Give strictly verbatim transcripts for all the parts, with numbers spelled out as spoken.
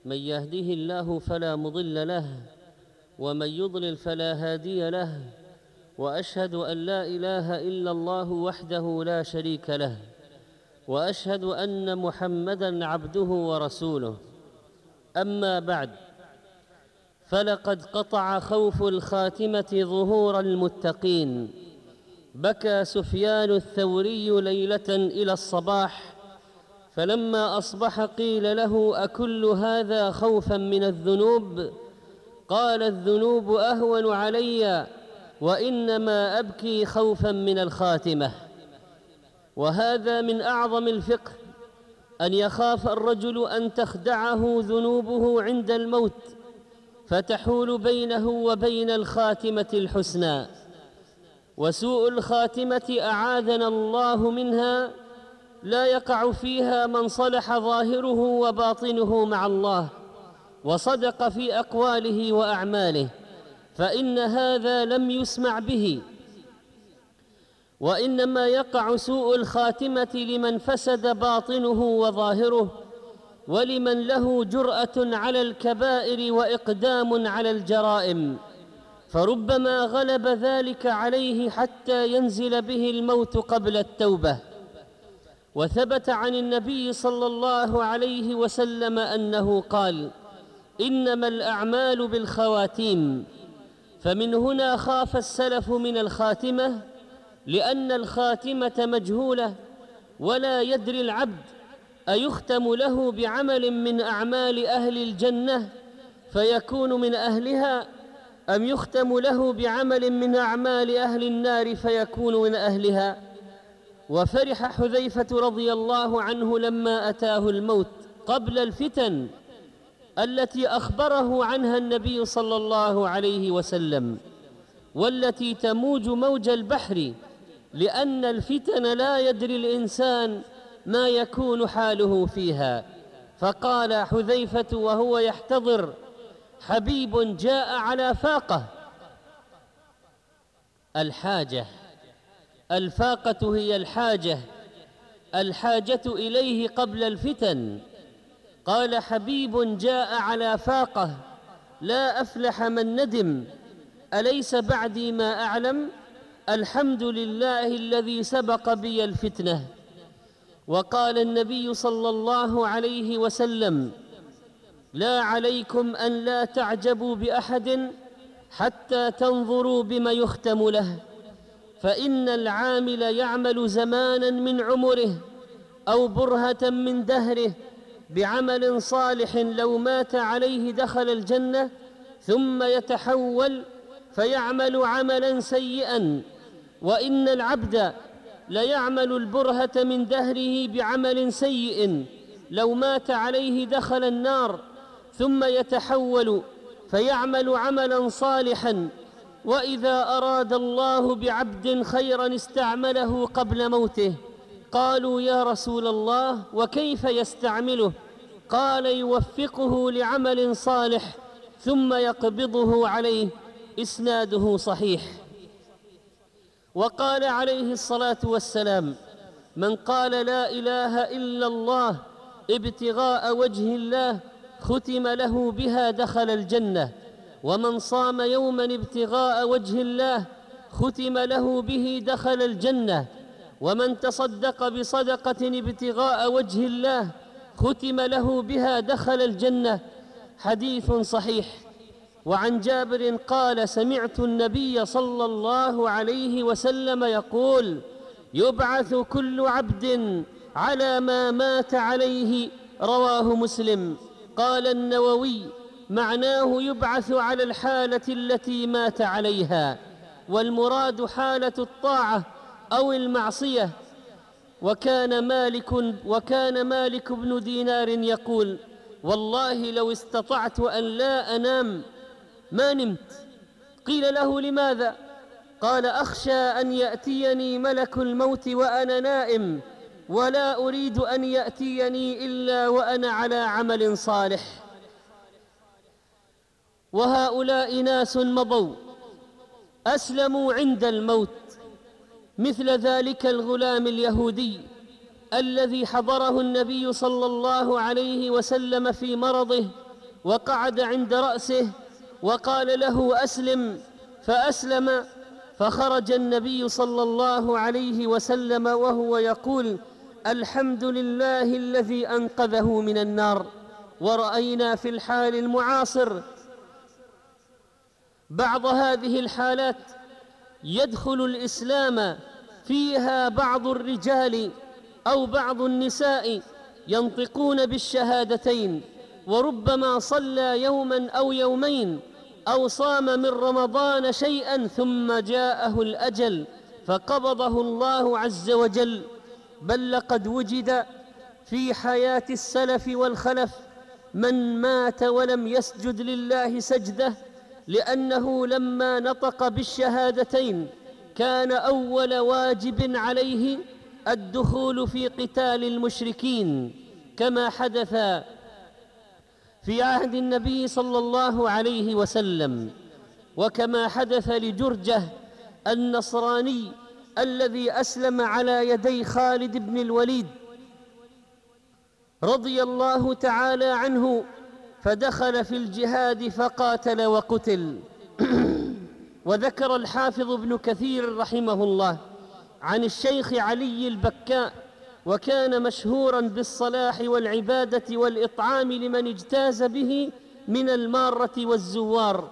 من يهده الله فلا مضل له ومن يضلل فلا هادي له، وأشهد أن لا إله إلا الله وحده لا شريك له، وأشهد أن محمدًا عبده ورسوله. أما بعد، فلقد قطع خوف الخاتمة ظهور المتقين. بكى سفيان الثوري ليلة إلى الصباح، فلما أصبح قيل له: أكل هذا خوفا من الذنوب؟ قال: الذنوب أهون علي، وإنما أبكي خوفا من الخاتمة. وهذا من أعظم الفقه، أن يخاف الرجل أن تخدعه ذنوبه عند الموت فتحول بينه وبين الخاتمة الحسنى. وسوء الخاتمة أعاذنا الله منها لا يقع فيها من صلح ظاهره وباطنه مع الله وصدق في أقواله وأعماله، فإن هذا لم يسمع به. وإنما يقع سوء الخاتمة لمن فسد باطنه وظاهره، ولمن له جرأة على الكبائر وإقدام على الجرائم، فربما غلب ذلك عليه حتى ينزل به الموت قبل التوبة. وثبت عن النبي صلى الله عليه وسلم أنه قال: إنما الأعمال بالخواتيم. فمن هنا خاف السلف من الخاتمة، لأن الخاتمة مجهولة، ولا يدري العبد أيختم له بعمل من أعمال أهل الجنة فيكون من أهلها، أم يختم له بعمل من أعمال أهل النار فيكون من أهلها. وفرح حذيفة رضي الله عنه لما أتاه الموت قبل الفتن التي أخبره عنها النبي صلى الله عليه وسلم، والتي تموج موج البحر، لأن الفتن لا يدري الإنسان ما يكون حاله فيها. فقال حذيفة وهو يحتضر: حبيب جاء على فاقة. الحاجة، الفاقة هي الحاجة، الحاجة إليه قبل الفتن. قال: حبيب جاء على فاقة، لا أفلح من ندم، أليس بعدي ما أعلم، الحمد لله الذي سبق بي الفتنة. وقال النبي صلى الله عليه وسلم: لا عليكم أن لا تعجبوا بأحد حتى تنظروا بما يختم له، فإن العامل يعمل زمانا من عمره أو برهة من دهره بعمل صالح لو مات عليه دخل الجنة، ثم يتحول فيعمل عملا سيئا. وإن العبد ليعمل البرهة من دهره بعمل سيء لو مات عليه دخل النار، ثم يتحول فيعمل عملا صالحا. وإذا أراد الله بعبد خيرا استعمله قبل موته. قالوا: يا رسول الله، وكيف يستعمله؟ قال: يوفقه لعمل صالح ثم يقبضه عليه. إسناده صحيح. وقال عليه الصلاة والسلام: من قال لا إله إلا الله ابتغاء وجه الله ختم له بها دخل الجنة، ومن صام يوما ابتغاء وجه الله ختم له به دخل الجنة، ومن تصدق بصدقة ابتغاء وجه الله ختم له بها دخل الجنة. حديث صحيح. وعن جابر قال: سمعت النبي صلى الله عليه وسلم يقول: يبعث كل عبد على ما مات عليه. رواه مسلم. قال النووي: معناه يبعث على الحالة التي مات عليها، والمراد حالة الطاعة أو المعصية. وكان مالك وكان مالك بن دينار يقول: والله لو استطعت أن لا أنام ما نمت. قيل له: لماذا؟ قال: أخشى أن يأتيني ملك الموت وأنا نائم، ولا أريد أن يأتيني إلا وأنا على عمل صالح. وهؤلاء ناس مضوا أسلموا عند الموت، مثل ذلك الغلام اليهودي الذي حضره النبي صلى الله عليه وسلم في مرضه وقعد عند رأسه وقال له أسلم، فأسلم. فخرج النبي صلى الله عليه وسلم وهو يقول: الحمد لله الذي أنقذه من النار. ورأينا في الحال المعاصر بعض هذه الحالات يدخل الإسلام فيها بعض الرجال أو بعض النساء ينطقون بالشهادتين، وربما صلى يوما أو يومين أو صام من رمضان شيئا، ثم جاءه الأجل فقبضه الله عز وجل. بل لقد وجد في حياة السلف والخلف من مات ولم يسجد لله سجدة، لأنه لما نطق بالشهادتين كان أول واجب عليه الدخول في قتال المشركين، كما حدث في عهد النبي صلى الله عليه وسلم، وكما حدث لجرجة النصراني الذي أسلم على يدي خالد بن الوليد رضي الله تعالى عنه، فدخل في الجهاد فقاتل وقتل. وذكر الحافظ ابن كثير رحمه الله عن الشيخ علي البكاء، وكان مشهورا بالصلاح والعبادة والإطعام لمن اجتاز به من المارة والزوار.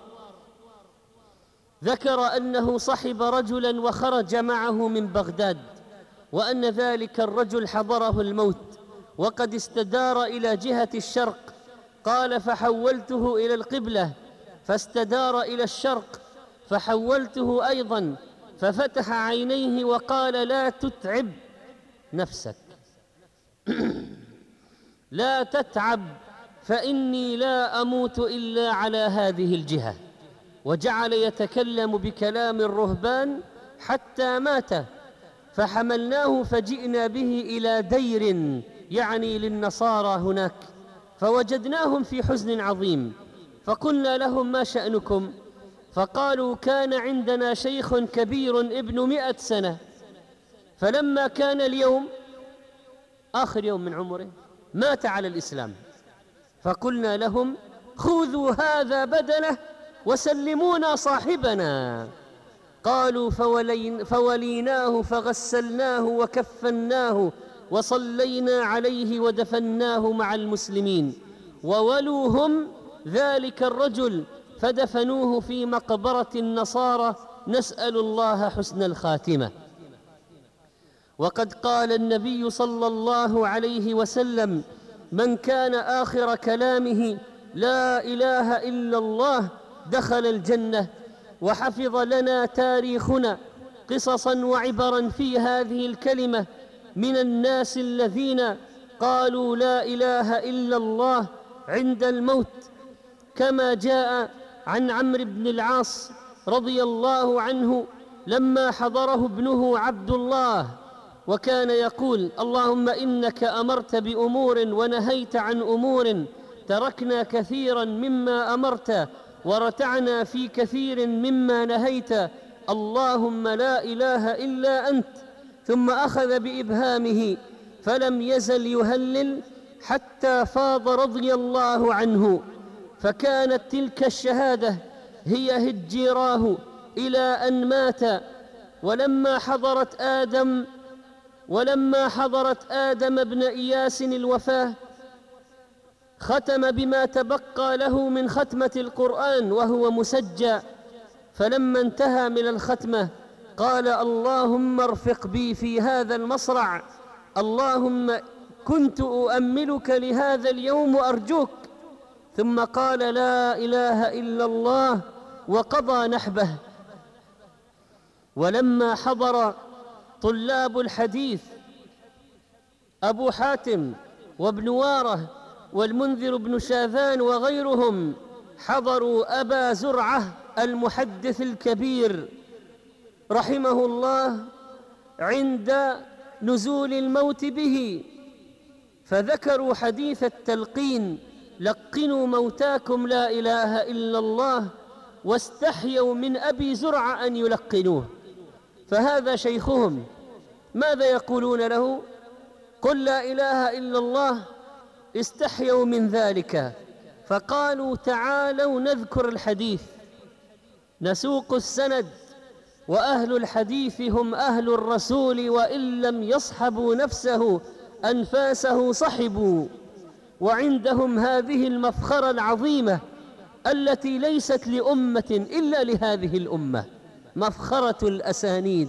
ذكر أنه صحب رجلا وخرج معه من بغداد، وأن ذلك الرجل حضره الموت وقد استدار إلى جهة الشرق. قال: فحولته إلى القبلة، فاستدار إلى الشرق، فحولته أيضا، ففتح عينيه وقال: لا تتعب نفسك لا تتعب، فإني لا أموت إلا على هذه الجهة. وجعل يتكلم بكلام الرهبان حتى مات، فحملناه فجئنا به إلى دير، يعني للنصارى هناك، فوجدناهم في حزن عظيم، فقلنا لهم: ما شأنكم؟ فقالوا: كان عندنا شيخ كبير ابن مئة سنة، فلما كان اليوم آخر يوم من عمره مات على الإسلام. فقلنا لهم: خذوا هذا بدله وسلمونا صاحبنا. قالوا: فولين فوليناه فغسلناه وكفناه وصلينا عليه ودفناه مع المسلمين. وولوا هم ذلك الرجل فدفنوه في مقبرة النصارى، نسأل الله حسن الخاتمة. وقد قال النبي صلى الله عليه وسلم: من كان آخر كلامه لا إله إلا الله دخل الجنة. وحفظ لنا تاريخنا قصصا وعبرا في هذه الكلمة من الناس الذين قالوا لا إله إلا الله عند الموت، كما جاء عن عمرو بن العاص رضي الله عنه لما حضره ابنه عبد الله وكان يقول: اللهم إنك أمرت بأمور ونهيت عن أمور، تركنا كثيرا مما أمرت ورتعنا في كثير مما نهيت، اللهم لا إله إلا أنت. ثم أخذ بإبهامه فلم يزل يهلل حتى فاض رضي الله عنه، فكانت تلك الشهادة هي هجيراه إلى أن مات. ولما حضرت آدم ولما حضرت آدم ابن إياس الوفاة ختم بما تبقى له من ختمة القرآن وهو مسجى، فلما انتهى من الختمة قال: اللهم ارفق بي في هذا المصرع، اللهم كنت أؤملك لهذا اليوم وأرجوك. ثم قال: لا إله إلا الله، وقضى نحبه. ولما حضر طلاب الحديث أبو حاتم وابن واره والمنذر بن شاذان وغيرهم حضروا أبا زرعة المحدث الكبير رحمه الله عند نزول الموت به، فذكروا حديث التلقين: لقنوا موتاكم لا إله إلا الله، واستحيوا من أبي زرعة أن يلقنوه. فهذا شيخهم، ماذا يقولون له؟ قل لا إله إلا الله. استحيوا من ذلك فقالوا تعالوا نذكر الحديث، نسوق السند، وأهل الحديث هم أهل الرسول، وإن لم يصحبوا نفسه أنفاسه صحبوا. وعندهم هذه المفخرة العظيمة التي ليست لأمة إلا لهذه الأمة، مفخرة الأسانيد.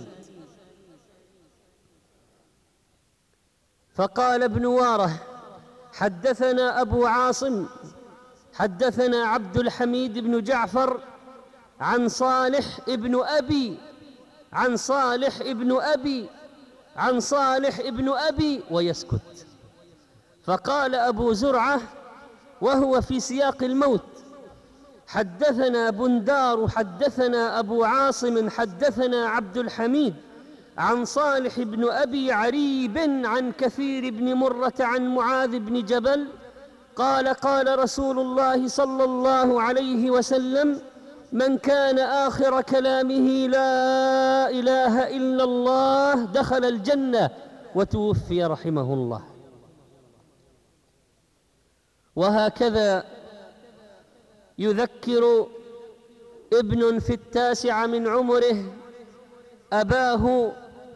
فقال ابن واره: حدثنا أبو عاصم حدثنا عبد الحميد بن جعفر عن صالح ابن أبي عن صالح ابن أبي عن صالح ابن أبي ويسكت. فقال أبو زرعة وهو في سياق الموت: حدثنا بندار حدثنا أبو عاصم حدثنا عبد الحميد عن صالح بن أبي عريب عن كثير بن مرة عن معاذ بن جبل قال: قال رسول الله صلى الله عليه وسلم: من كان آخر كلامه لا إله إلا الله دخل الجنة. وتوفي رحمه الله. وهكذا يذكر ابن في التاسع من عمره أباه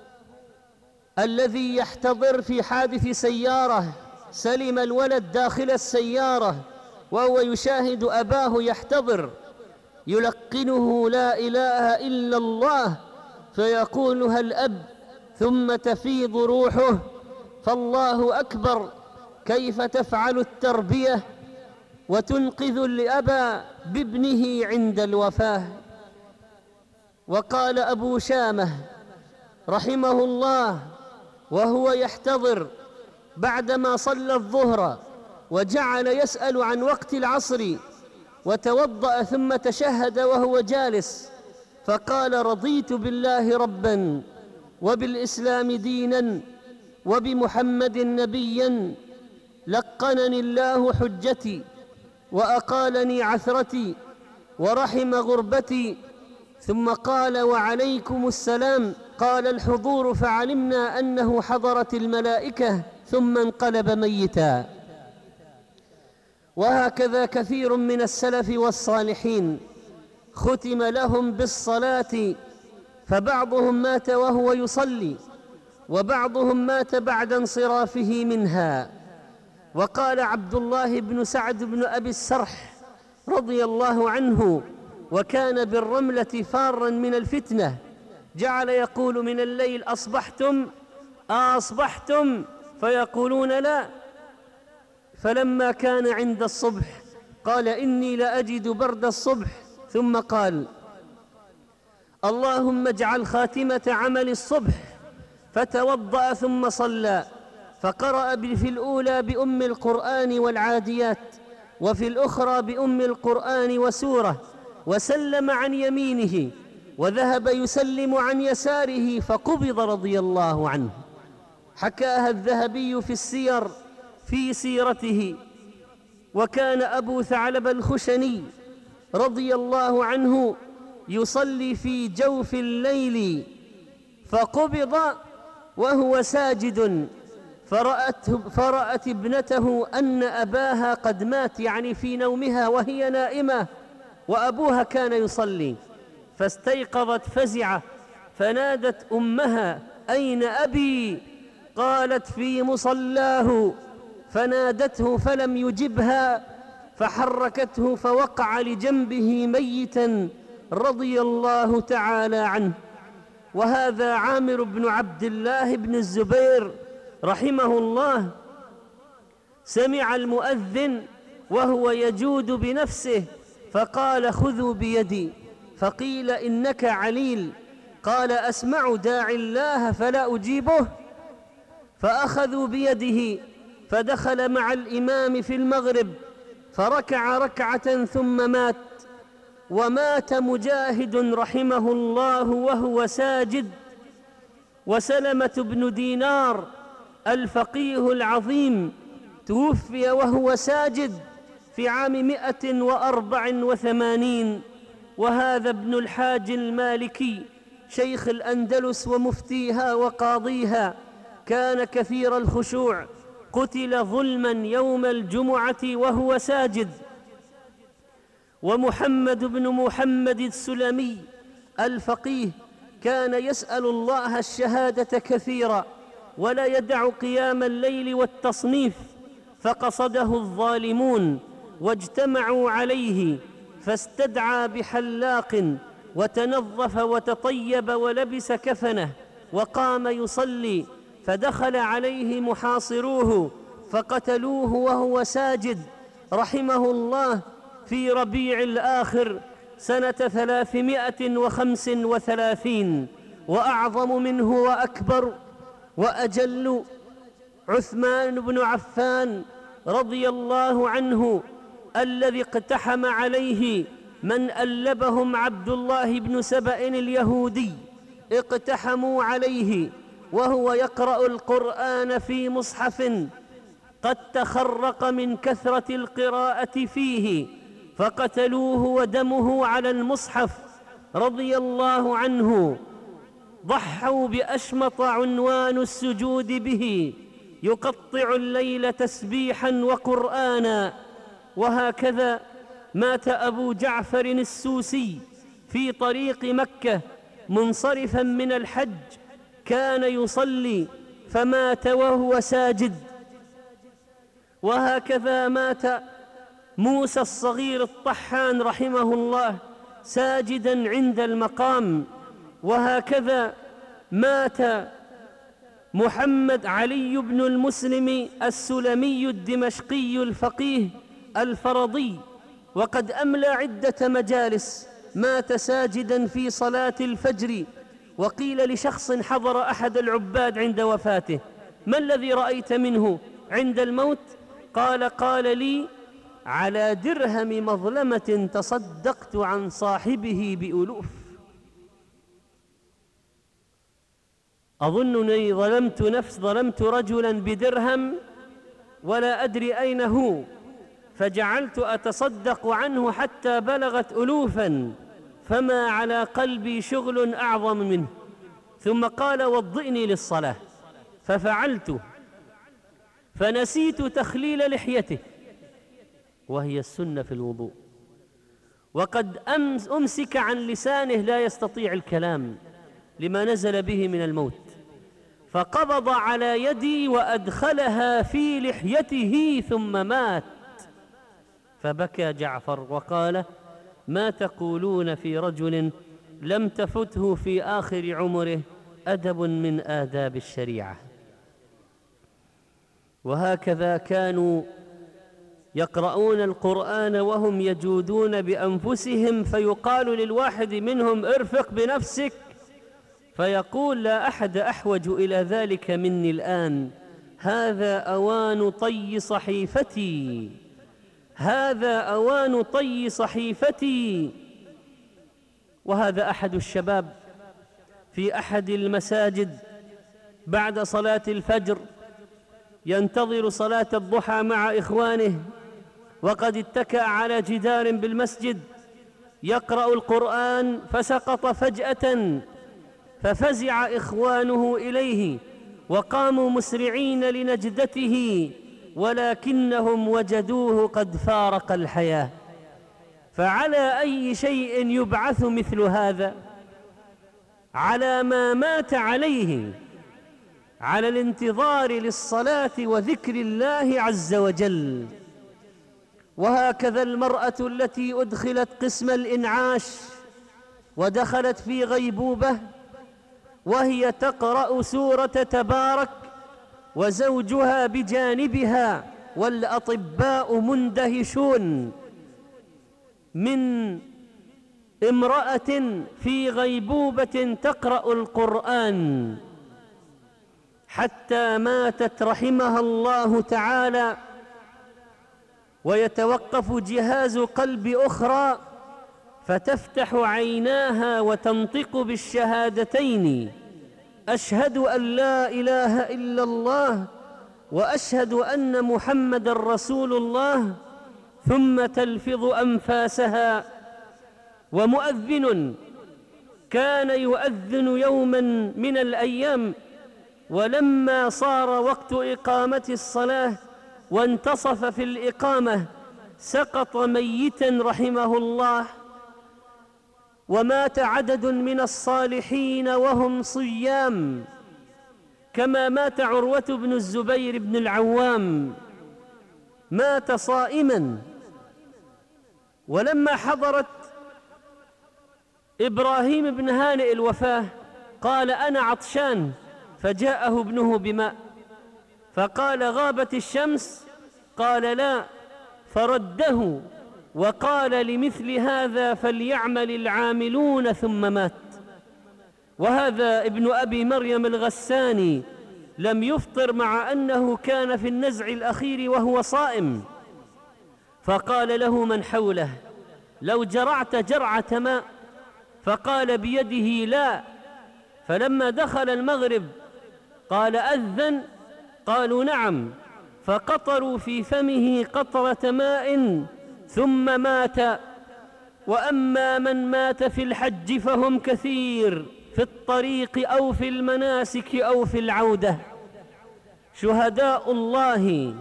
الذي يحتضر في حادث سيارة، سلم الولد داخل السيارة وهو يشاهد أباه يحتضر، يلقنه لا إله إلا الله فيقولها الأب ثم تفيض روحه: فالله أكبر، كيف تفعل التربية وتنقذ الأب بابنه عند الوفاة. وقال أبو شامة رحمه الله وهو يحتضر بعدما صلى الظهر وجعل يسأل عن وقت العصر وتوضأ ثم تشهد وهو جالس، فقال: رضيت بالله ربا وبالإسلام دينا وبمحمد نبيا، لقنني الله حجتي وأقالني عثرتي ورحم غربتي. ثم قال: وعليكم السلام. قال الحضور فعلمنا أنه حضرت الملائكة، ثم انقلب ميتا. وهكذا كثير من السلف والصالحين ختم لهم بالصلاة، فبعضهم مات وهو يصلي، وبعضهم مات بعد انصرافه منها. وقال عبد الله بن سعد بن أبي السرح رضي الله عنه، وكان بالرملة فارا من الفتنة، جعل يقول من الليل: أصبحتم أصبحتم؟ فيقولون لا. فلما كان عند الصبح قال: إني لأجد برد الصبح. ثم قال: اللهم اجعل خاتمة عمل الصبح. فتوضأ ثم صلى، فقرأ في الأولى بأم القرآن والعاديات، وفي الأخرى بأم القرآن وسورة، وسلم عن يمينه وذهب يسلم عن يساره فقبض رضي الله عنه. حكاها الذهبي في السير في سيرته. وكان أبو ثعلب الخشني رضي الله عنه يصلي في جوف الليل فقبض وهو ساجد، فرأت, فرأت ابنته أن أباها قد مات، يعني في نومها وهي نائمة، وأبوها كان يصلي، فاستيقظت فزعة فنادت أمها: أين أبي؟ قالت: في مصلاه. فنادته فلم يجبها، فحركته فوقع لجنبه ميتا رضي الله تعالى عنه. وهذا عامر بن عبد الله بن الزبير رحمه الله سمع المؤذن وهو يجود بنفسه فقال: خذوا بيدي. فقيل: إنك عليل. قال: أسمع داعي الله فلا أجيبه. فأخذوا بيده فدخل مع الإمام في المغرب فركع ركعة ثم مات. ومات مجاهد رحمه الله وهو ساجد. وسلمة بن دينار الفقيه العظيم توفي وهو ساجد في عام مئة وأربع وثمانين. وهذا ابن الحاج المالكي شيخ الأندلس ومفتيها وقاضيها، كان كثير الخشوع، قتل ظلما يوم الجمعة وهو ساجد، ومحمد بن محمد السلمي الفقيه كان يسأل الله الشهادة كثيرا ولا يدع قيام الليل والتصنيف، فقصده الظالمون واجتمعوا عليه، فاستدعى بحلاق وتنظف وتطيب ولبس كفنه وقام يصلي، فدخل عليه محاصروه فقتلوه وهو ساجد رحمه الله في ربيع الآخر سنة ثلاثمائة وخمس وثلاثين. وأعظم منه وأكبر وأجل عثمان بن عفان رضي الله عنه، الذي اقتحم عليه من ألبهم عبد الله بن سبأ اليهودي، اقتحموا عليه وهو يقرأ القرآن في مصحف قد تخرق من كثرة القراءة فيه، فقتلوه ودمه على المصحف رضي الله عنه. ضحوا بأشمط عنوان السجود به، يقطع الليل تسبيحا وقرآنا. وهكذا مات أبو جعفر السوسي في طريق مكة منصرفا من الحج، كان يصلي فمات وهو ساجد. وهكذا مات موسى الصغير الطحان رحمه الله ساجدا عند المقام. وهكذا مات محمد علي بن المسلم السلمي الدمشقي الفقيه الفرضي، وقد أملى عدة مجالس، مات ساجدا في صلاة الفجر. وقيل لشخص حضر أحد العباد عند وفاته: ما الذي رأيت منه عند الموت؟ قال: قال لي: على درهم مظلمة تصدقت عن صاحبه بألوف. أظنني ظلمت نفس ظلمت رجلا بدرهم ولا أدري أين هو، فجعلت أتصدق عنه حتى بلغت ألوفا، فما على قلبي شغل أعظم منه. ثم قال: وضئني للصلاة، ففعلت، فنسيت تخليل لحيته، وهي السنة في الوضوء، وقد أمسك عن لسانه لا يستطيع الكلام لما نزل به من الموت، فقبض على يدي وأدخلها في لحيته ثم مات. فبكى جعفر وقال: ما تقولون في رجل لم تفته في آخر عمره أدب من آداب الشريعة؟ وهكذا كانوا يقرؤون القرآن وهم يجودون بأنفسهم، فيقال للواحد منهم: ارفق بنفسك، فيقول: لا أحد أحوج إلى ذلك مني الآن، هذا أوان طي صحيفتي، هذا أوان طي صحيفتي. وهذا أحد الشباب في أحد المساجد بعد صلاة الفجر ينتظر صلاة الضحى مع إخوانه، وقد اتكأ على جدار بالمسجد يقرأ القرآن، فسقط فجأة، ففزع إخوانه إليه وقاموا مسرعين لنجدته، ولكنهم وجدوه قد فارق الحياة. فعلى أي شيء يبعث مثل هذا؟ على ما مات عليه، على الانتظار للصلاة وذكر الله عز وجل. وهكذا المرأة التي أدخلت قسم الإنعاش ودخلت في غيبوبة وهي تقرأ سورة تبارك وزوجها بجانبها والأطباء مندهشون من امرأة في غيبوبة تقرأ القرآن، حتى ماتت رحمها الله تعالى. ويتوقف جهاز قلب أخرى فتفتح عيناها وتنطق بالشهادتين: أشهد أن لا إله إلا الله وأشهد أن محمد رسول الله، ثم تلفظ أنفاسها. ومؤذن كان يؤذن يوما من الأيام، ولما صار وقت إقامة الصلاة وانتصف في الإقامة سقط ميتا رحمه الله، ومات عدد من الصالحين وهم صيام، كما مات عروة بن الزبير بن العوام، مات صائما. ولما حضرت إبراهيم بن هانئ الوفاة قال أنا عطشان، فجاءه ابنه بماء، فقال غابت الشمس؟ قال لا، فرده وقال لمثل هذا فليعمل العاملون، ثم مات. وهذا ابن أبي مريم الغساني لم يفطر مع أنه كان في النزع الأخير وهو صائم، فقال له من حوله لو جرعت جرعة ماء، فقال بيده لا. فلما دخل المغرب قال أذن؟ قالوا نعم، فقطروا في فمه قطرة ماء ثم مات. وأما من مات في الحج فهم كثير، في الطريق أو في المناسك أو في العودة، شهداء الله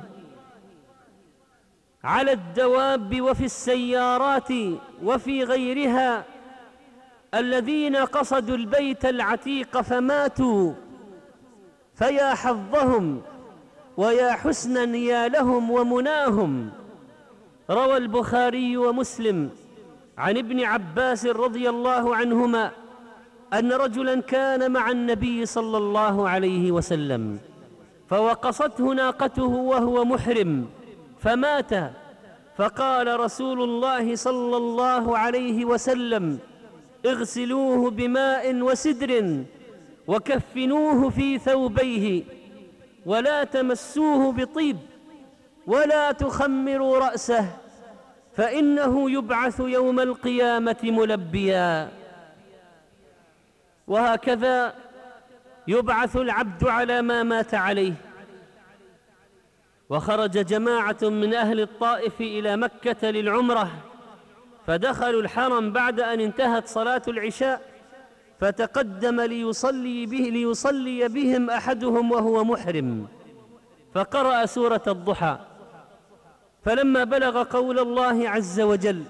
على الدواب وفي السيارات وفي غيرها، الذين قصدوا البيت العتيق فماتوا، فيا حظهم ويا حسن نيالهم ومناهم. روى البخاري ومسلم عن ابن عباس رضي الله عنهما أن رجلا كان مع النبي صلى الله عليه وسلم، فوقصته ناقته وهو محرم فمات، فقال رسول الله صلى الله عليه وسلم اغسلوه بماء وسدر وكفنوه في ثوبيه، ولا تمسوه بطيب ولا تخمروا رأسه، فإنه يبعث يوم القيامة ملبيا. وهكذا يبعث العبد على ما مات عليه. وخرج جماعة من أهل الطائف إلى مكة للعمرة، فدخلوا الحرم بعد أن انتهت صلاة العشاء، فتقدم ليصلي, به ليصلي بهم أحدهم وهو محرم، فقرأ سورة الضحى، فلما بلغ قول الله عز وجل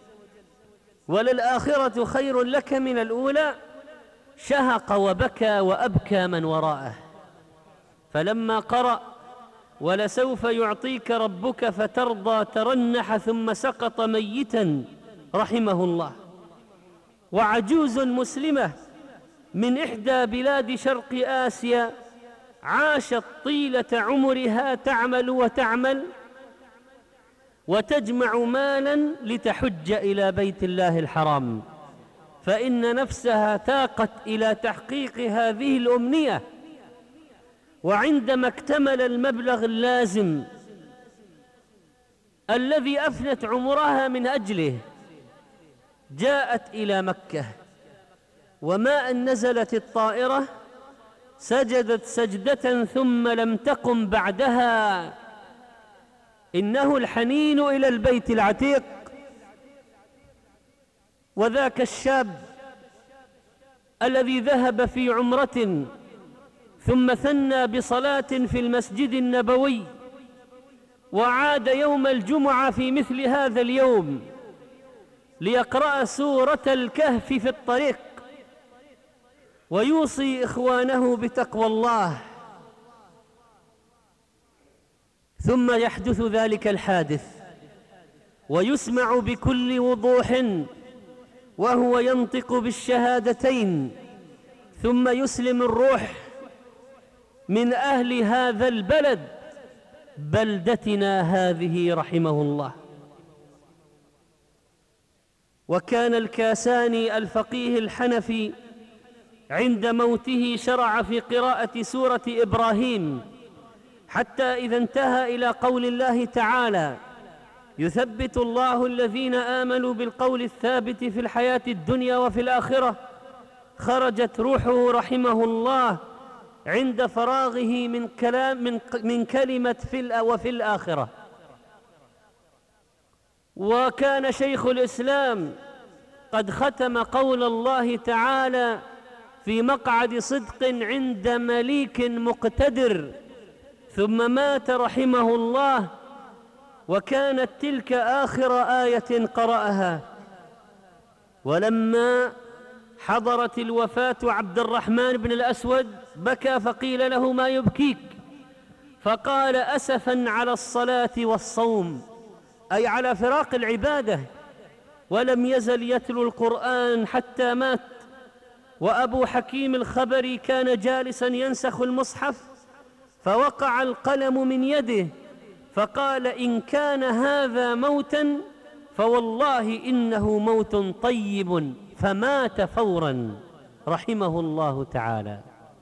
وللآخرة خير لك من الأولى شهق وبكى وأبكى من وراءه. فلما قرأ ولسوف يعطيك ربك فترضى ترنح ثم سقط ميتا رحمه الله. وعجوز مسلمة من إحدى بلاد شرق آسيا عاشت طيلة عمرها تعمل وتعمل وتجمع مالا لتحج إلى بيت الله الحرام، فإن نفسها تاقت إلى تحقيق هذه الأمنية، وعندما اكتمل المبلغ اللازم الذي أفنت عمرها من أجله جاءت إلى مكة، وما أن نزلت الطائرة سجدت سجدة ثم لم تقم بعدها. إنه الحنين إلى البيت العتيق. وذاك الشاب الذي ذهب في عمرة ثم ثنى بصلاة في المسجد النبوي، وعاد يوم الجمعة في مثل هذا اليوم ليقرأ سورة الكهف في الطريق، ويوصي إخوانه بتقوى الله، ثم يحدث ذلك الحادث ويسمع بكل وضوح وهو ينطق بالشهادتين، ثم يسلم الروح من أهل هذا البلد بلدتنا هذه رحمه الله. وكان الكاساني الفقيه الحنفي عند موته شرع في قراءة سورة إبراهيم حتى إذا انتهى إلى قول الله تعالى يثبت الله الذين آمنوا بالقول الثابت في الحياة الدنيا وفي الآخرة، خرجت روحه رحمه الله عند فراغه من كلام من, من كلمة في وفي الآخرة. وكان شيخ الإسلام قد ختم قول الله تعالى في مقعد صدق عند مليك مقتدر، ثم مات رحمه الله وكانت تلك آخر آية قرأها. ولما حضرت الوفاة عبد الرحمن بن الأسود بكى، فقيل له: ما يبكيك؟ فقال: أسفا على الصلاة والصوم، أي على فراق العبادة. ولم يزل يتلو القرآن حتى مات. وأبو حكيم الخبري كان جالسا ينسخ المصحف، فوقع القلم من يده، فقال: إن كان هذا موتا فوالله إنه موت طيب، فمات فورا رحمه الله تعالى.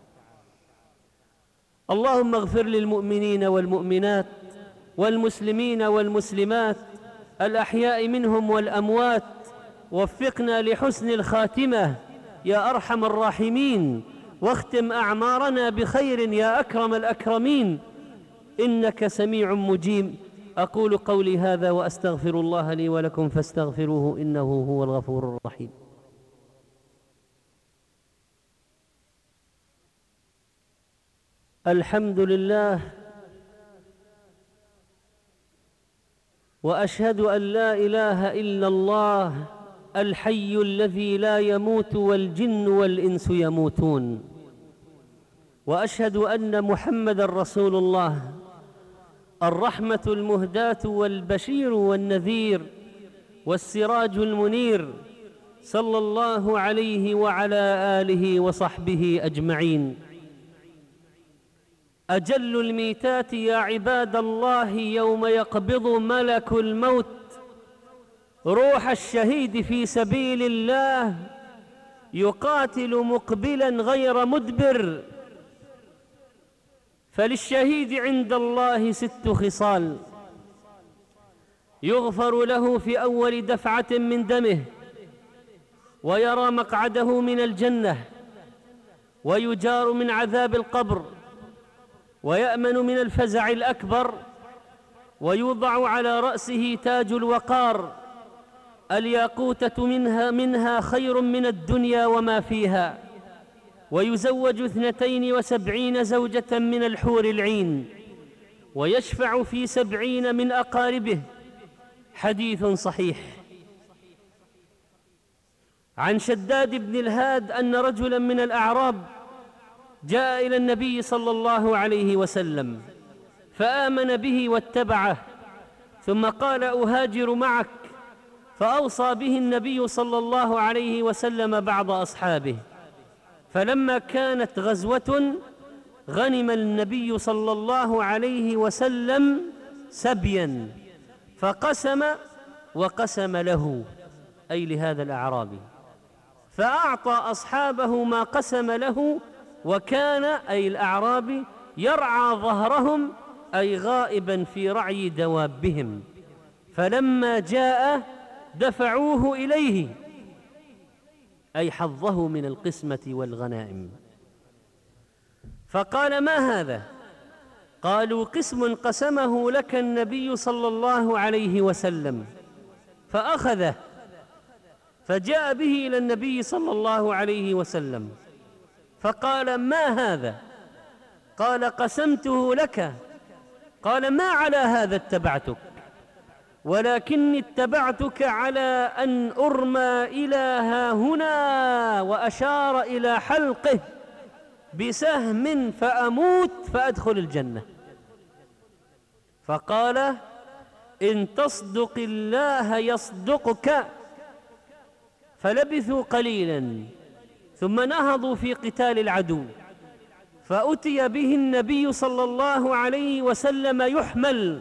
اللهم اغفر للمؤمنين والمؤمنات والمسلمين والمسلمات الأحياء منهم والأموات، وفقنا لحسن الخاتمة يا أرحم الراحمين، واختم أعمارنا بخير يا أكرم الأكرمين، إنك سميع مجيب. أقول قولي هذا وأستغفر الله لي ولكم فاستغفروه إنه هو الغفور الرحيم. الحمد لله، وأشهد أن لا إله إلا الله الحي الذي لا يموت والجن والإنس يموتون، وأشهد أن محمدًا رسول الله الرحمة المهداة والبشير والنذير والسراج المنير، صلى الله عليه وعلى آله وصحبه أجمعين. أجل الميتات يا عباد الله يوم يقبض ملك الموت روح الشهيد في سبيل الله، يقاتل مقبلا غير مدبر. فللشهيد عند الله ست خصال: يغفر له في أول دفعة من دمه، ويرى مقعده من الجنة، ويجار من عذاب القبر، ويأمن من الفزع الأكبر، ويوضع على رأسه تاج الوقار، الياقوتة منها منها خير من الدنيا وما فيها، ويزوج اثنتين وسبعين زوجة من الحور العين، ويشفع في سبعين من أقاربه. حديث صحيح. عن شداد بن الهاد أن رجلا من الأعراب جاء إلى النبي صلى الله عليه وسلم فآمن به واتبعه، ثم قال: أهاجر معك. فأوصى به النبي صلى الله عليه وسلم بعض أصحابه. فلما كانت غزوة غنم النبي صلى الله عليه وسلم سبيا، فقسم وقسم له، أي لهذا الأعرابي، فأعطى أصحابه ما قسم له، وكان أي الأعرابي يرعى ظهرهم، أي غائبا في رعي دوابهم. فلما جاء دفعوه إليه، أي حظه من القسمة والغنائم. فقال: ما هذا؟ قالوا: قسم قسمه لك النبي صلى الله عليه وسلم. فأخذه، فجاء به إلى النبي صلى الله عليه وسلم فقال: ما هذا؟ قال: قسمته لك. قال: ما على هذا اتبعتك، ولكني اتبعتك على أن أرمى إلى ها هنا، وأشار إلى حلقه بسهم فأموت فأدخل الجنة. فقال: إن تصدق الله يصدقك. فلبثوا قليلا ثم نهضوا في قتال العدو، فأتي به النبي صلى الله عليه وسلم يحمل،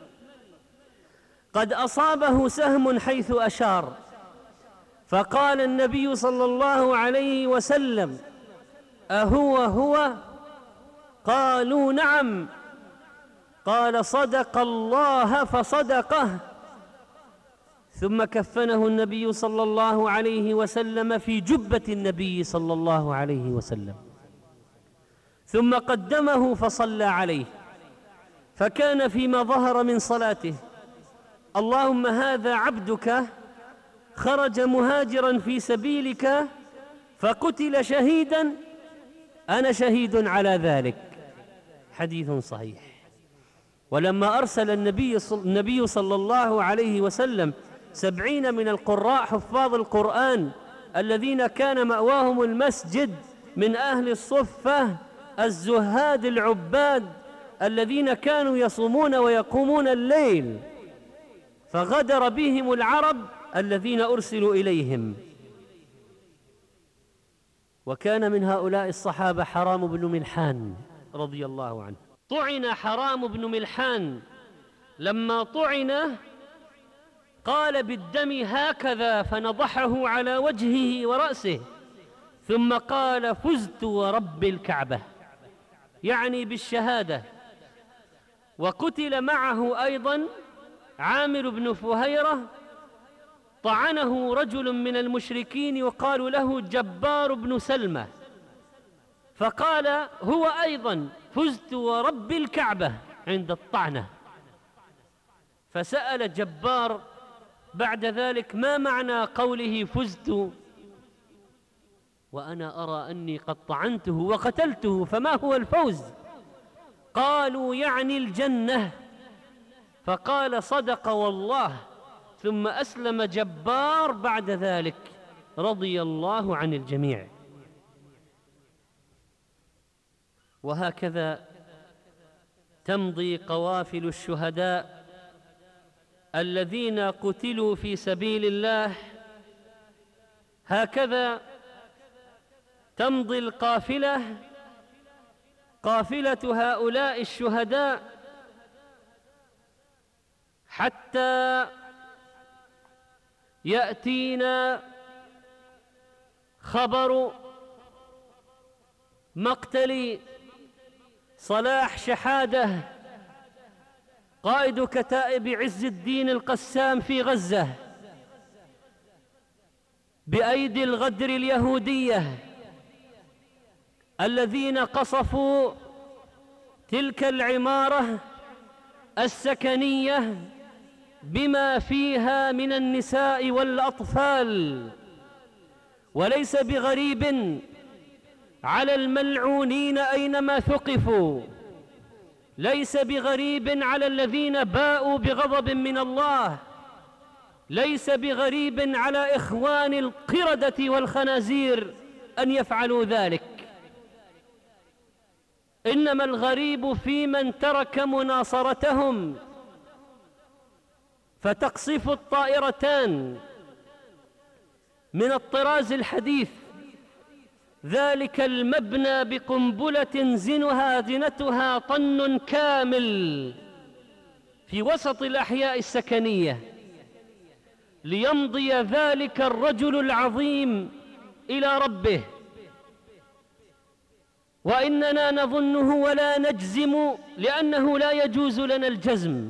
قد أصابه سهم حيث أشار. فقال النبي صلى الله عليه وسلم: أهو هو؟ قالوا: نعم. قال: صدق الله فصدقه. ثم كفنه النبي صلى الله عليه وسلم في جبة النبي صلى الله عليه وسلم، ثم قدمه فصلى عليه، فكان فيما ظهر من صلاته: اللهم هذا عبدك خرج مهاجرا في سبيلك فقتل شهيدا، أنا شهيد على ذلك. حديث صحيح. ولما أرسل النبي النبي صلى الله عليه وسلم سبعين من القراء حفاظ القرآن الذين كان مأواهم المسجد من أهل الصفة الزهاد العباد الذين كانوا يصومون ويقومون الليل، فغدر بهم العرب الذين أرسلوا إليهم. وكان من هؤلاء الصحابة حرام بن ملحان رضي الله عنه. طعن حرام بن ملحان، لما طعن قال بالدم هكذا فنضحه على وجهه ورأسه، ثم قال فزت ورب الكعبة، يعني بالشهادة. وقتل معه أيضا عامر بن فهيرة، طعنه رجل من المشركين وقالوا له جبار بن سلمة، فقال هو أيضا فزت ورب الكعبة عند الطعنة. فسأل جبار بعد ذلك ما معنى قوله فزت وأنا أرى أني قد طعنته وقتلته، فما هو الفوز؟ قالوا يعني الجنة. فقال صدق والله، ثم أسلم جبار بعد ذلك رضي الله عن الجميع. وهكذا تمضي قوافل الشهداء الذين قتلوا في سبيل الله، هكذا تمضي القافلة، قافلة هؤلاء الشهداء، حتى يأتينا خبر مقتل صلاح شحادة قائد كتائب عز الدين القسام في غزة بأيدي الغدر اليهودية الذين قصفوا تلك العمارة السكنية بما فيها من النساء والأطفال. وليس بغريب على الملعونين أينما ثقفوا، ليس بغريب على الذين باءوا بغضب من الله، ليس بغريب على إخوان القردة والخنازير أن يفعلوا ذلك، إنما الغريب في من ترك مناصرتهم. فتقصف الطائرتان من الطراز الحديث ذلك المبنى بقنبلة زنها زنتها طن كامل في وسط الأحياء السكنية، ليمضي ذلك الرجل العظيم إلى ربه. وإننا نظنه ولا نجزم، لأنه لا يجوز لنا الجزم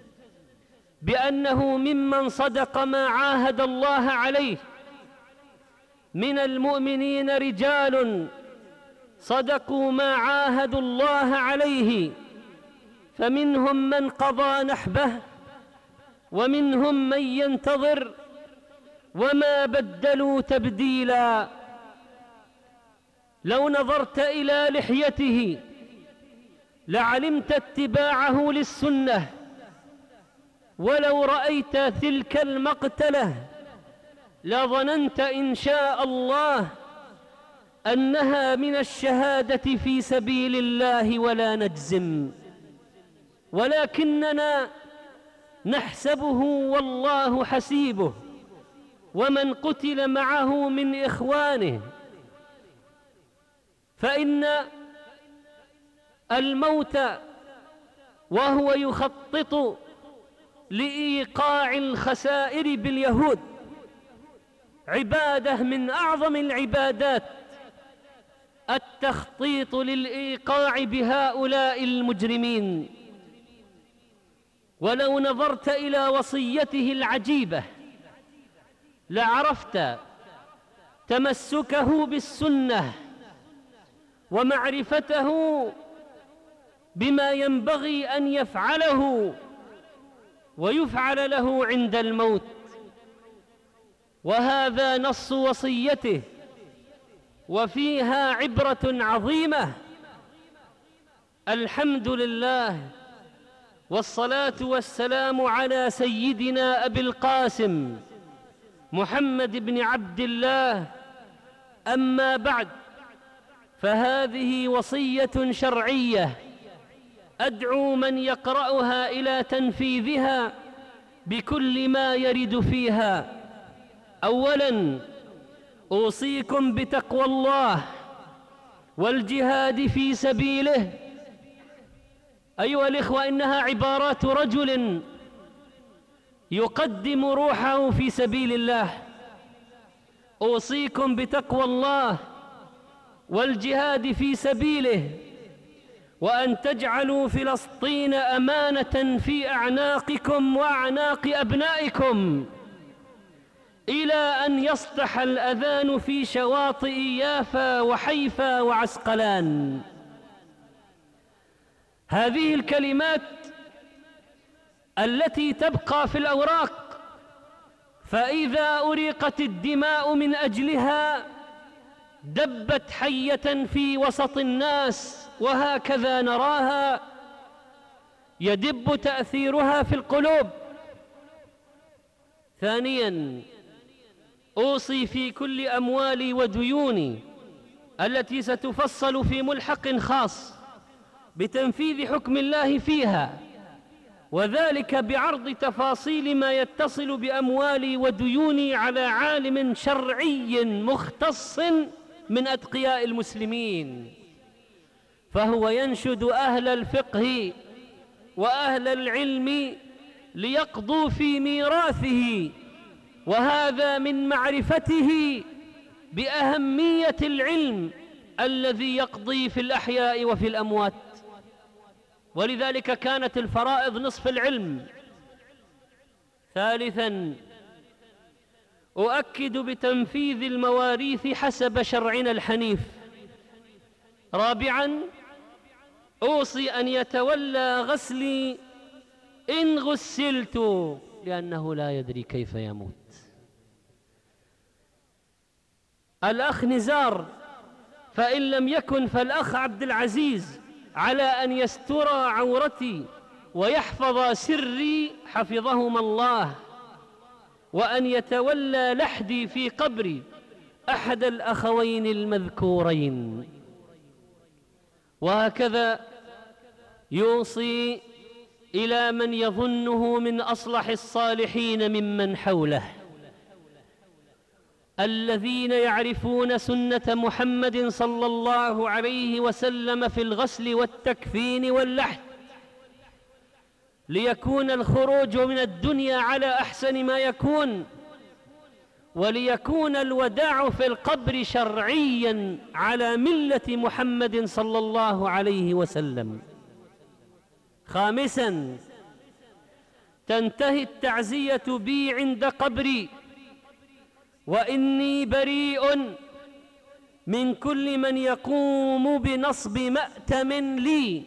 بأنه ممن صدق ما عاهد الله عليه. من المؤمنين رجال صدقوا ما عاهدوا الله عليه، فمنهم من قضى نحبه ومنهم من ينتظر، وما بدلوا تبديلا. لو نظرت إلى لحيته لعلمت اتباعه للسنة، ولو رأيت تلك المقتلة لظننت إن شاء الله أنها من الشهادة في سبيل الله، ولا نجزم، ولكننا نحسبه والله حسيبه، ومن قتل معه من إخوانه، فإن الموت وهو يخطط لإيقاع الخسائر باليهود عبادة من أعظم العبادات، التخطيط للإيقاع بهؤلاء المجرمين. ولو نظرت إلى وصيته العجيبة لعرفت تمسكه بالسنة ومعرفته بما ينبغي أن يفعله ويفعل له عند الموت. وهذا نص وصيته، وفيها عبرة عظيمة. الحمد لله والصلاة والسلام على سيدنا أبي القاسم محمد بن عبد الله. أما بعد، فهذه وصية شرعية أدعو من يقرأها إلى تنفيذها بكل ما يرد فيها. أولاً، أوصيكم بتقوى الله والجهاد في سبيله. أيها الإخوة، إنها عبارات رجل يقدم روحه في سبيل الله. أوصيكم بتقوى الله والجهاد في سبيله، وأن تجعلوا فلسطين أمانة في أعناقكم وأعناق أبنائكم، إلى أن يصدح الأذان في شواطئ يافا وحيفا وعسقلان. هذه الكلمات التي تبقى في الأوراق، فإذا أريقت الدماء من أجلها دبت حية في وسط الناس، وهكذا نراها يدب تأثيرها في القلوب. ثانياً، أوصي في كل أموالي وديوني التي ستفصل في ملحق خاص بتنفيذ حكم الله فيها، وذلك بعرض تفاصيل ما يتصل بأموالي وديوني على عالم شرعي مختص من أتقياء المسلمين، فهو ينشد أهل الفقه وأهل العلم ليقضوا في ميراثه، وهذا من معرفته بأهمية العلم الذي يقضي في الأحياء وفي الأموات. ولذلك كانت الفرائض نصف العلم. ثالثاً، أؤكد بتنفيذ المواريث حسب شرعنا الحنيف. رابعاً، أوصي أن يتولى غسلي إن غسلت، لأنه لا يدري كيف يموت. الأخ نزار، فإن لم يكن فالأخ عبد العزيز، على أن يستر عورتي ويحفظ سري حفظهما الله، وأن يتولى لحدي في قبري أحد الأخوين المذكورين. وهكذا يوصي إلى من يظنه من أصلح الصالحين ممن حوله، الذين يعرفون سنة محمد صلى الله عليه وسلم في الغسل والتكفين واللحد، ليكون الخروج من الدنيا على أحسن ما يكون، وليكون الوداع في القبر شرعيا على ملة محمد صلى الله عليه وسلم. خامسا، تنتهي التعزية بي عند قبري، وإني بريء من كل من يقوم بنصب مأتم لي.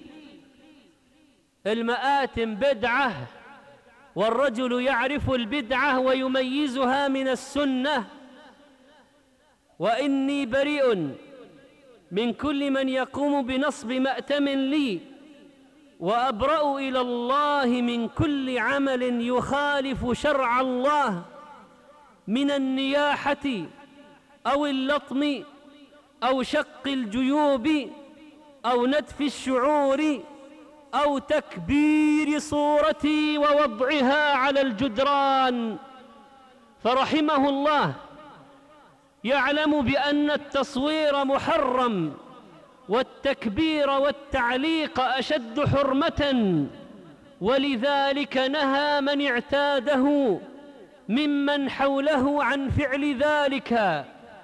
المآتم بدعة، والرجل يعرف البدعة ويميزها من السنة. وإني بريء من كل من يقوم بنصب مأتم لي، وأبرأ إلى الله من كل عمل يخالف شرع الله، من النياحة أو اللطم أو شق الجيوب أو نتف الشعور أو تكبير صورتي ووضعها على الجدران. فرحمه الله يعلم بأن التصوير محرم، والتكبير والتعليق أشد حرمة، ولذلك نهى من اعتاده ممن حوله عن فعل ذلك.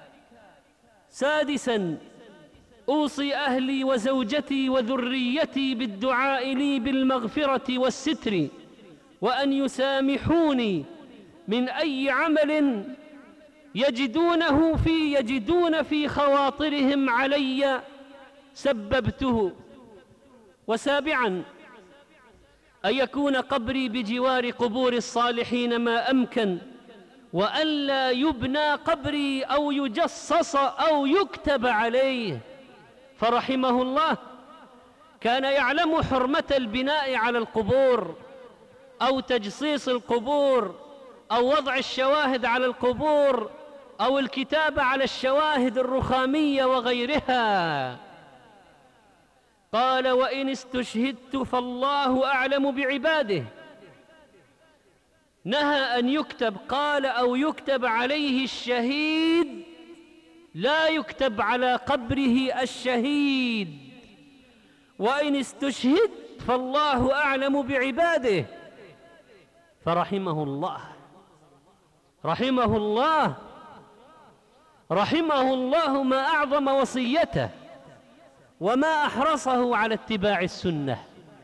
سادساً، أوصي أهلي وزوجتي وذريتي بالدعاء لي بالمغفرة والستر، وأن يسامحوني من أي عمل يجدونه في يجدون في خواطرهم علي سببته. وسابعاً، أن يكون قبري بجوار قبور الصالحين ما أمكن، وأن لا يبنى قبري أو يجصص أو يكتب عليه. فرحمه الله كان يعلم حرمة البناء على القبور أو تجصيص القبور أو وضع الشواهد على القبور أو الكتابة على الشواهد الرخامية وغيرها. قال: وإن استشهدت فالله أعلم بعباده. نهى أن يكتب، قال: أو يكتب عليه الشهيد، لا يكتب على قبره الشهيد. وإن استشهد فالله أعلم بعباده. فرحمه الله، رحمه الله، رحمه الله، ما أعظم وصيته وما أحرصه على اتباع السنة.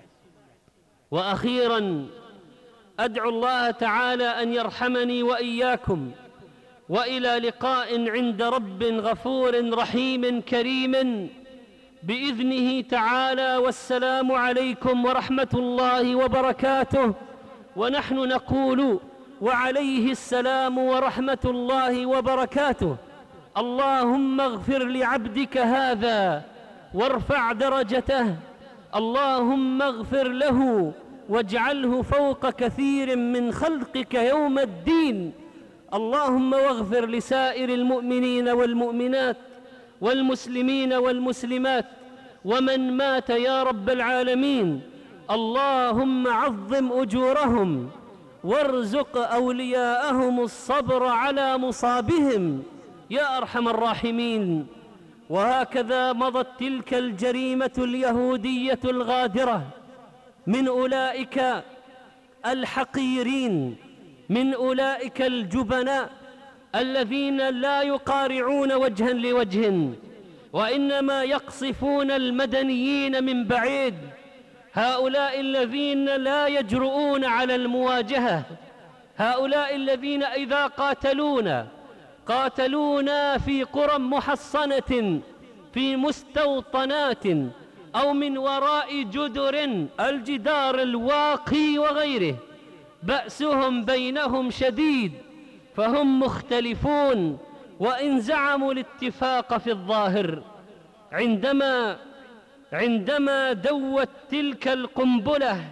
وأخيرا أدعو الله تعالى أن يرحمني وإياكم، وإلى لقاء عند رب غفور رحيم كريم بإذنه تعالى. والسلام عليكم ورحمة الله وبركاته. ونحن نقول: وعليه السلام ورحمة الله وبركاته. اللهم اغفر لعبدك هذا وارفع درجته، اللهم اغفر له واجعله فوق كثير من خلقك يوم الدين. اللهم واغفر لسائر المؤمنين والمؤمنات والمسلمين والمسلمات ومن مات يا رب العالمين. اللهم عظم أجورهم وارزق أولياءهم الصبر على مصابهم يا أرحم الراحمين. وهكذا مضت تلك الجريمة اليهودية الغادرة من أولئك الحقيرين، من أولئك الجبناء الذين لا يقارعون وجها لوجه، وإنما يقصفون المدنيين من بعيد. هؤلاء الذين لا يجرؤون على المواجهة، هؤلاء الذين إذا قاتلونا قاتلونا في قرى محصنة، في مستوطنات، أو من وراء جدر، الجدار الواقي وغيره. بأسهم بينهم شديد، فهم مختلفون وإن زعموا الاتفاق في الظاهر. عندما عندما دوت تلك القنبلة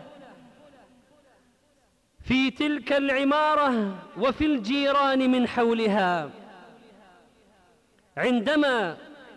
في تلك العمارة وفي الجيران من حولها، عندما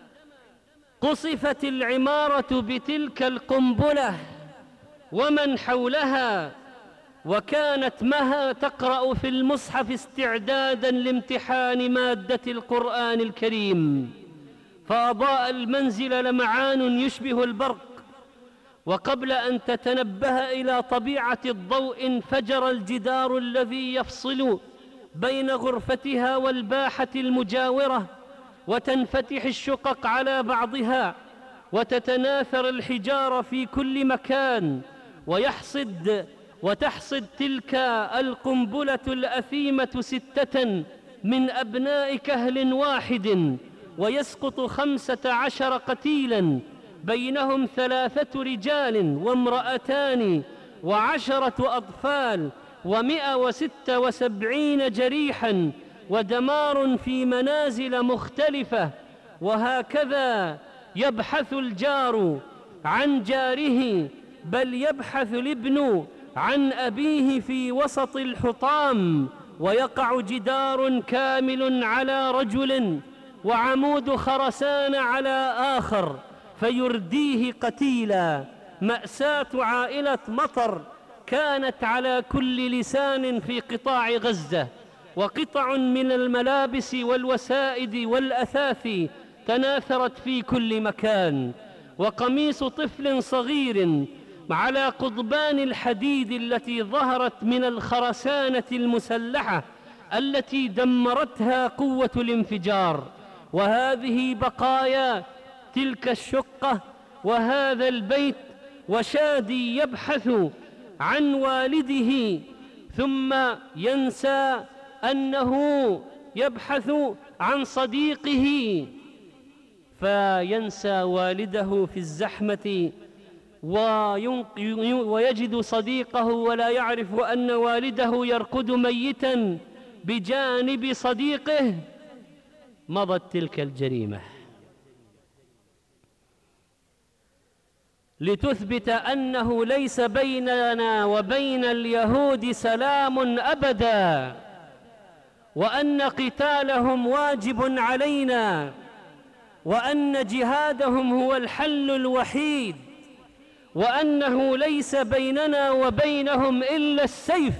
قصفت العمارة بتلك القنبلة ومن حولها، وكانت مها تقرأ في المصحف استعدادا لامتحان مادة القرآن الكريم، فأضاء المنزل لمعان يشبه البرق، وقبل أن تتنبه إلى طبيعة الضوء انفجر الجدار الذي يفصل بين غرفتها والباحة المجاورة، وتنفتح الشقق على بعضها، وتتناثر الحجارة في كل مكان، ويحصد وتحصد تلك القنبلة الأثيمة ستة من أبناء كهل واحد، ويسقط خمسة عشر قتيلا، بينهم ثلاثة رجال وامرأتان وعشرة أطفال ومئة وستة وسبعين جريحا، ودمار في منازل مختلفة. وهكذا يبحث الجار عن جاره، بل يبحث الابن عن أبيه في وسط الحطام، ويقع جدار كامل على رجل وعمود خرسان على آخر فيرديه قتيلا. مأساة عائلة مطر كانت على كل لسان في قطاع غزة، وقطع من الملابس والوسائد والأثاث تناثرت في كل مكان، وقميص طفل صغير على قضبان الحديد التي ظهرت من الخرسانة المسلحة التي دمرتها قوة الانفجار. وهذه بقايا تلك الشقة وهذا البيت، وشادي يبحث عن والده ثم ينسى أنه يبحث عن صديقه، فينسى والده في الزحمة ويجد صديقه ولا يعرف أن والده يرقد ميتا بجانب صديقه. مضت تلك الجريمة. لتثبت أنه ليس بيننا وبين اليهود سلام أبدا، وأن قتالهم واجب علينا، وأن جهادهم هو الحل الوحيد، وأنه ليس بيننا وبينهم إلا السيف.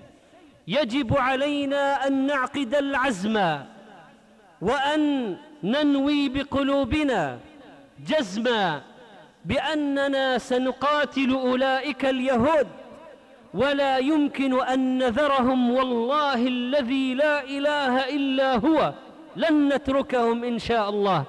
يجب علينا أن نعقد العزم وأن ننوي بقلوبنا جزما بأننا سنقاتل أولئك اليهود، ولا يمكن أن نذرهم، والله الذي لا إله إلا هو لن نتركهم إن شاء الله.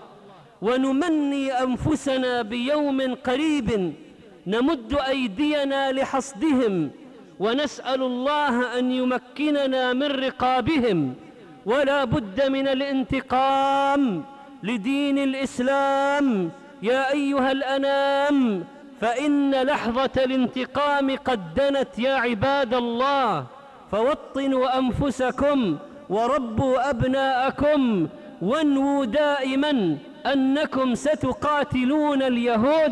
ونمني أنفسنا بيوم قريب نمد أيدينا لحصدهم، ونسأل الله أن يمكننا من رقابهم. ولا بد من الانتقام لدين الإسلام يا أيها الأنام، فإن لحظة الانتقام قد دنت يا عباد الله. فوطنوا أنفسكم وربوا أبناءكم، وانووا دائما أنكم ستقاتلون اليهود،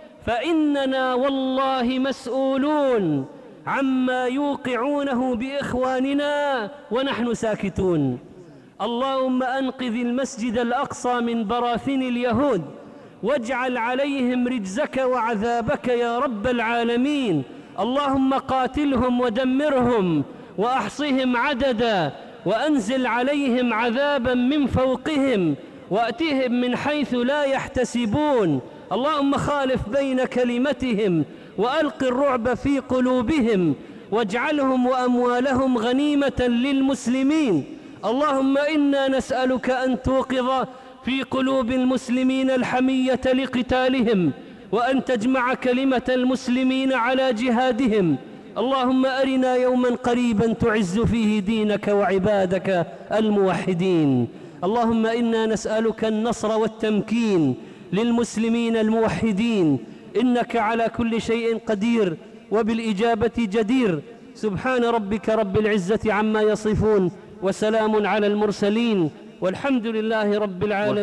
فإننا والله مسؤولون عما يوقعونه بإخواننا ونحن ساكتون. اللهم أنقذ المسجد الأقصى من براثن اليهود، واجعل عليهم رجزك وعذابك يا رب العالمين. اللهم قاتلهم ودمرهم وأحصهم عددا، وأنزل عليهم عذابا من فوقهم، وأتهم من حيث لا يحتسبون. اللهم خالف بين كلمتهم، وألق الرعب في قلوبهم، واجعلهم وأموالهم غنيمة للمسلمين. اللهم إنا نسألك أن توقظ في قلوب المسلمين الحمية لقتالهم، وأن تجمع كلمة المسلمين على جهادهم. اللهم أرنا يوما قريبا تعز فيه دينك وعبادك الموحدين. اللهم إنا نسألك النصر والتمكين للمسلمين الموحدين، إنك على كل شيء قدير وبالإجابة جدير. سبحان ربك رب العزة عما يصفون، وسلام على المرسلين، والحمد لله رب العالمين.